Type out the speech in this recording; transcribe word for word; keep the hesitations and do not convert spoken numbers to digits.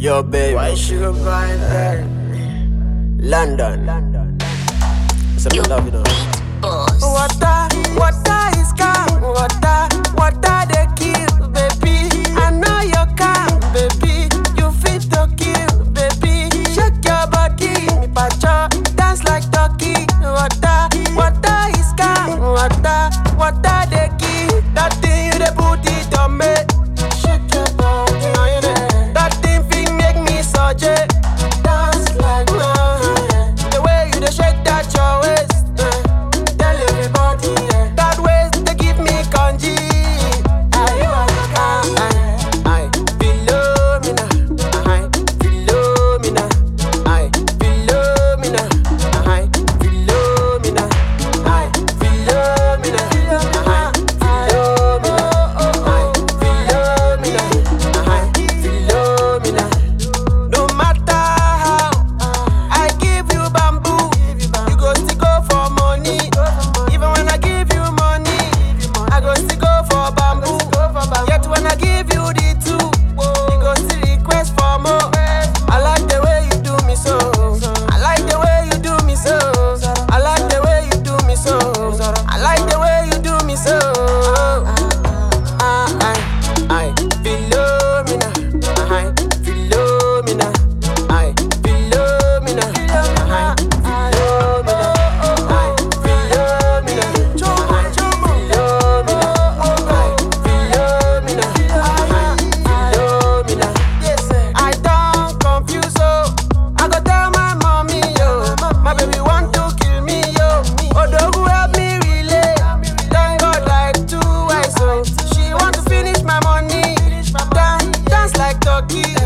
Yo, baby. Why she go buy that? London. London. So me love you though. Water, water is calm. Water, water they kill, baby. I know you calm, baby. You fit to kill, baby. Shake your body, me pacho, dance like turkey. Water, water is calm. Water, water they kill. That thing you dey put it on me. Shake your body, that thing fit make me surgery. Dance like no. The way you dey shake that your waist. Tell everybody yeah. That waist they give me congee. Are you a calm? I Philomena. I Philomena. I Philomena. I Philomena. I Philomena. I Philomena. I Philomena. I Philomena. No matter how I give you bamboo, you go still go for money. Even when I give you money, I go still go for bamboo. Yet when I give you the two, you go still request for more. I like the way you do me so. I like the way you do me so. I like the way you do me so. I like the way you do me so. I, I, I, Philomena. I, Philomena. I, Philomena. I, Philomena. I, Philomena. I, Philomena. I, Philomena. I, Philomena. I don't confuse, oh. I go tell my mommy, yo. My baby want to kill me, yo. Odogu help me relay. Thank God like two eyes, so she want to finish my money. Dance, dance like turkey.